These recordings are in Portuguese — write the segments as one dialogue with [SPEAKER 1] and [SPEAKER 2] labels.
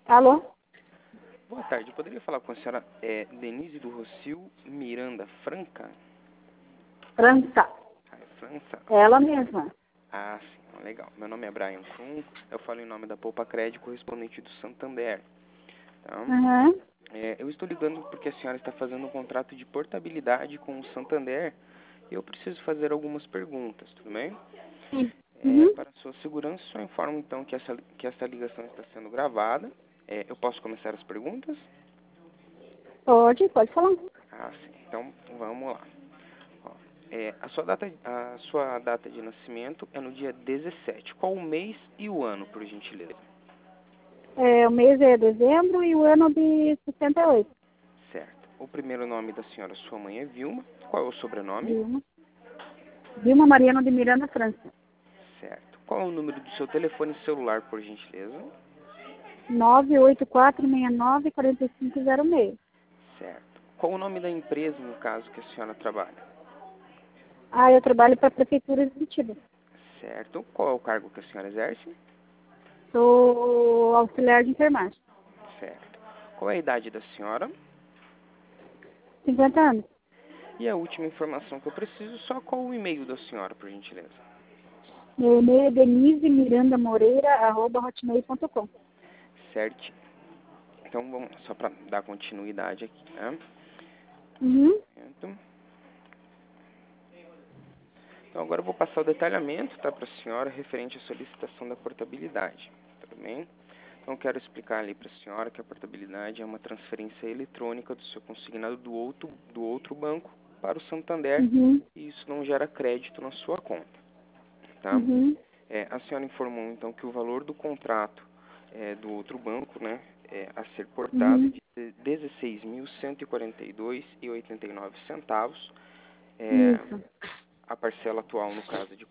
[SPEAKER 1] Alô?
[SPEAKER 2] Boa tarde, eu poderia falar com a senhora Denise do Rocio Miranda Franca?
[SPEAKER 1] França.
[SPEAKER 2] Ah, é França?
[SPEAKER 1] Ela mesma.
[SPEAKER 2] Ah, sim, legal. Meu nome é Brian Krum, eu falo em nome da Poupa Crédito, correspondente do Santander. Tá?
[SPEAKER 1] Uhum.
[SPEAKER 2] Eu estou ligando porque a senhora está fazendo um contrato de portabilidade com o Santander e eu preciso fazer algumas perguntas, tudo bem?
[SPEAKER 1] Sim. Uhum.
[SPEAKER 2] Para sua segurança, só informo então que essa ligação está sendo gravada. Eu posso começar as perguntas?
[SPEAKER 1] Pode falar.
[SPEAKER 2] Ah, sim. Então, vamos lá. Ó, a sua data de nascimento é no dia 17. Qual o mês e o ano, por gentileza?
[SPEAKER 1] O mês é dezembro e o ano de 68.
[SPEAKER 2] Certo. O primeiro nome da senhora, sua mãe, é Vilma. Qual é o sobrenome?
[SPEAKER 1] Vilma. Vilma Mariano de Miranda, França.
[SPEAKER 2] Certo. Qual é o número do seu telefone celular, por gentileza?
[SPEAKER 1] 984694506.
[SPEAKER 2] Certo. Qual o nome da empresa, no caso, que a senhora trabalha?
[SPEAKER 1] Eu trabalho para a Prefeitura de Curitiba.
[SPEAKER 2] Certo. Qual é o cargo que a senhora exerce?
[SPEAKER 1] Sou auxiliar de enfermagem.
[SPEAKER 2] Certo. Qual é a idade da senhora?
[SPEAKER 1] 50 anos.
[SPEAKER 2] E a última informação que eu preciso, só qual o e-mail da senhora, por gentileza?
[SPEAKER 1] Meu e-mail é denisemirandamoreira@hotmail.com.
[SPEAKER 2] Certo. Então, vamos só para dar continuidade aqui, né?
[SPEAKER 1] Uhum.
[SPEAKER 2] Então, agora eu vou passar o detalhamento, tá, para a senhora, referente à solicitação da portabilidade, tudo bem? Então, eu quero explicar ali para a senhora que a portabilidade é uma transferência eletrônica do seu consignado do outro banco para o Santander,
[SPEAKER 1] Uhum.
[SPEAKER 2] e isso não gera crédito na sua conta, tá?
[SPEAKER 1] Uhum.
[SPEAKER 2] A senhora informou, então, que o valor do contrato do outro banco, né, a ser portado é
[SPEAKER 1] Uhum.
[SPEAKER 2] de R$ 16.142,89.
[SPEAKER 1] Isso.
[SPEAKER 2] A parcela atual, no caso, é de R$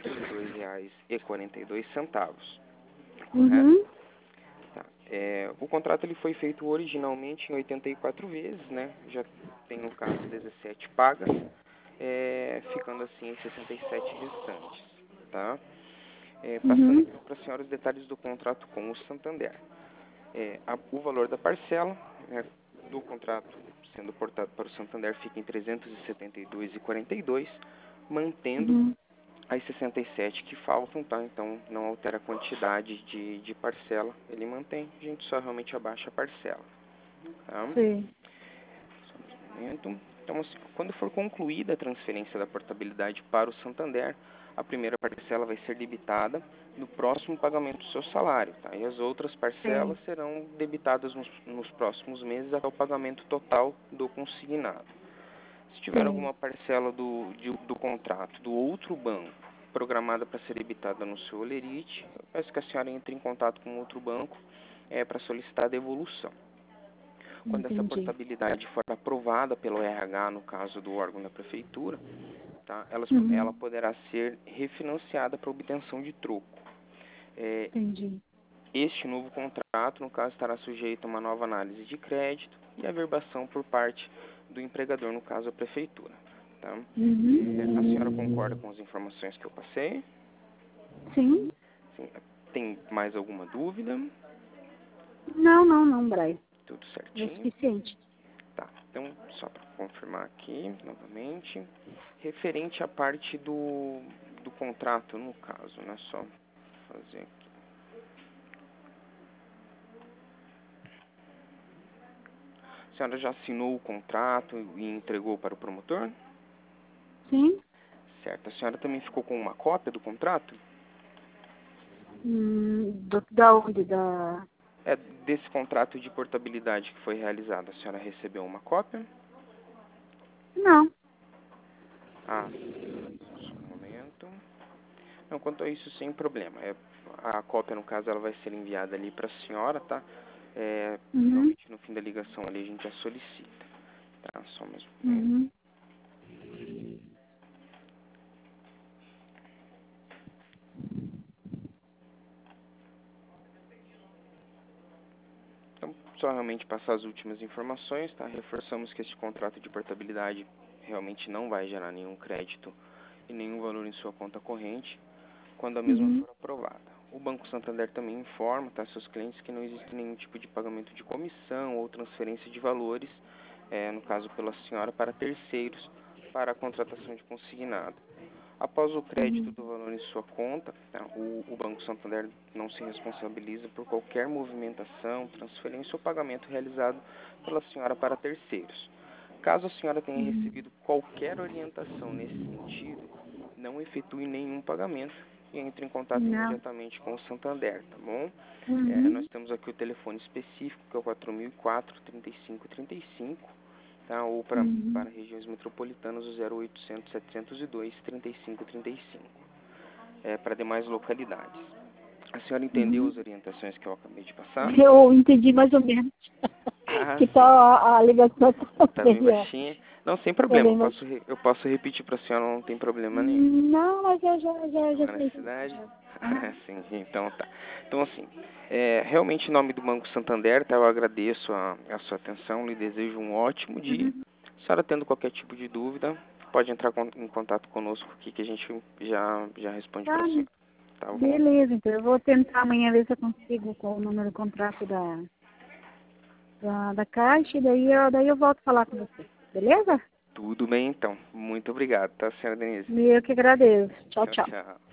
[SPEAKER 2] 402,42, correto?
[SPEAKER 1] Uhum.
[SPEAKER 2] Tá. O contrato ele foi feito originalmente em 84 vezes, né? Já tem, no caso, 17 pagas, ficando assim em 67 restantes, tá? Passando
[SPEAKER 1] Uhum.
[SPEAKER 2] então para a senhora os detalhes do contrato com o Santander. O valor da parcela, né, do contrato sendo portado para o Santander fica em 372,42, mantendo
[SPEAKER 1] Uhum.
[SPEAKER 2] as 67 que faltam, tá? Então não altera a quantidade de parcela, ele mantém, a gente só realmente abaixa a parcela, tá?
[SPEAKER 1] Sim.
[SPEAKER 2] Só um momento. Então, assim, quando for concluída a transferência da portabilidade para o Santander, a primeira parcela vai ser debitada no próximo pagamento do seu salário, tá? E as outras parcelas
[SPEAKER 1] Sim.
[SPEAKER 2] serão debitadas nos próximos meses até o pagamento total do consignado. Se tiver
[SPEAKER 1] Sim.
[SPEAKER 2] alguma parcela do contrato do outro banco programada para ser debitada no seu holerite, eu peço que a senhora entre em contato com outro banco para solicitar a devolução. Quando essa
[SPEAKER 1] Entendi.
[SPEAKER 2] portabilidade for aprovada pelo RH, no caso do órgão da prefeitura, tá, ela
[SPEAKER 1] Uhum.
[SPEAKER 2] poderá ser refinanciada para obtenção de troco.
[SPEAKER 1] Entendi.
[SPEAKER 2] Este novo contrato, no caso, estará sujeito a uma nova análise de crédito e averbação por parte do empregador, no caso, a prefeitura. Tá? A senhora concorda
[SPEAKER 1] Uhum.
[SPEAKER 2] com as informações que eu passei?
[SPEAKER 1] Sim.
[SPEAKER 2] Sim. Tem mais alguma dúvida?
[SPEAKER 1] Não, Bray.
[SPEAKER 2] Tudo
[SPEAKER 1] É o
[SPEAKER 2] certinho?
[SPEAKER 1] suficiente.
[SPEAKER 2] Tá. Então, só para confirmar aqui, novamente, referente à parte do contrato, no caso, né? Só fazer aqui. A senhora já assinou o contrato e entregou para o promotor?
[SPEAKER 1] Sim.
[SPEAKER 2] Certo. A senhora também ficou com uma cópia do contrato?
[SPEAKER 1] Da onde? Da...
[SPEAKER 2] Desse contrato de portabilidade que foi realizado, a senhora recebeu uma cópia?
[SPEAKER 1] Não.
[SPEAKER 2] Ah, só um momento. Não, quanto a isso, sem problema. A cópia, no caso, ela vai ser enviada ali para a senhora, tá?
[SPEAKER 1] Uhum.
[SPEAKER 2] Normalmente no fim da ligação ali a gente já solicita, tá? Só mais um momento.
[SPEAKER 1] Uhum.
[SPEAKER 2] Então, só realmente passar as últimas informações, tá? Reforçamos que esse contrato de portabilidade realmente não vai gerar nenhum crédito e nenhum valor em sua conta corrente quando a mesma
[SPEAKER 1] Uhum.
[SPEAKER 2] for aprovada. O Banco Santander também informa, tá, seus clientes que não existe nenhum tipo de pagamento de comissão ou transferência de valores, no caso pela senhora, para terceiros para a contratação de consignado. Após o crédito
[SPEAKER 1] Uhum.
[SPEAKER 2] do valor em sua conta, tá, o Banco Santander não se responsabiliza por qualquer movimentação, transferência ou pagamento realizado pela senhora para terceiros. Caso a senhora tenha
[SPEAKER 1] Uhum.
[SPEAKER 2] recebido qualquer orientação nesse sentido, não efetue nenhum pagamento e entre em contato
[SPEAKER 1] Não.
[SPEAKER 2] imediatamente com o Santander, tá bom? Nós
[SPEAKER 1] Uhum.
[SPEAKER 2] temos aqui o telefone específico, que é o 4004-3535, tá? Ou para
[SPEAKER 1] Uhum.
[SPEAKER 2] regiões metropolitanas, o 0800-702-3535. Para demais localidades. A senhora entendeu
[SPEAKER 1] Uhum.
[SPEAKER 2] as orientações que eu acabei de passar?
[SPEAKER 1] Eu entendi mais ou menos.
[SPEAKER 2] Ah,
[SPEAKER 1] Que
[SPEAKER 2] sim.
[SPEAKER 1] tal a ligação
[SPEAKER 2] Tá bem
[SPEAKER 1] também, ó.
[SPEAKER 2] baixinha. Não, sem
[SPEAKER 1] Tá
[SPEAKER 2] problema.
[SPEAKER 1] bem, mas...
[SPEAKER 2] Eu posso repetir para a senhora, não tem problema nenhum.
[SPEAKER 1] Não, mas eu
[SPEAKER 2] Não
[SPEAKER 1] já
[SPEAKER 2] é
[SPEAKER 1] sei.
[SPEAKER 2] necessidade?
[SPEAKER 1] Aham.
[SPEAKER 2] Sim, então tá. Então, assim, realmente em nome do Banco Santander, tá, eu agradeço a sua atenção, lhe desejo um ótimo dia.
[SPEAKER 1] Uhum.
[SPEAKER 2] Se a senhora tendo qualquer tipo de dúvida, pode entrar em contato conosco aqui que a gente já responde
[SPEAKER 1] Tá,
[SPEAKER 2] para a senhora. Tá bom?
[SPEAKER 1] beleza, então eu vou tentar amanhã ver se eu consigo com o número do contrato da Caixa, e daí eu volto a falar com você. Beleza?
[SPEAKER 2] Tudo bem, então. Muito obrigado, tá, senhora Denise?
[SPEAKER 1] Eu que agradeço. Tchau,
[SPEAKER 2] Tchau,
[SPEAKER 1] tchau.
[SPEAKER 2] tchau.